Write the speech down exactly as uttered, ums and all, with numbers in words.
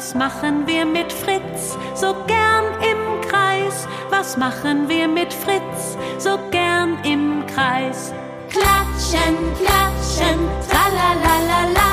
Was machen wir mit Fritz so gern im Kreis? Was machen wir mit Fritz so gern im Kreis? Klatschen, klatschen, tralalala.